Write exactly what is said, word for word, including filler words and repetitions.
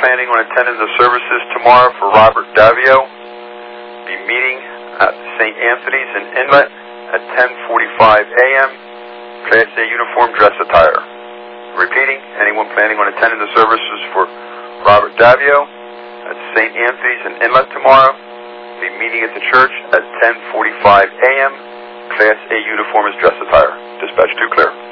planning on attending the services tomorrow for Robert Davio, be meeting at Saint Anthony's in Inlet at ten forty-five a m Class A uniform dress attire. Repeating, anyone planning on attending the services for Robert Davio at Saint Anthony's in Inlet tomorrow, be meeting at the church at ten forty-five a m Class A uniform is dress attire. Dispatch two clear.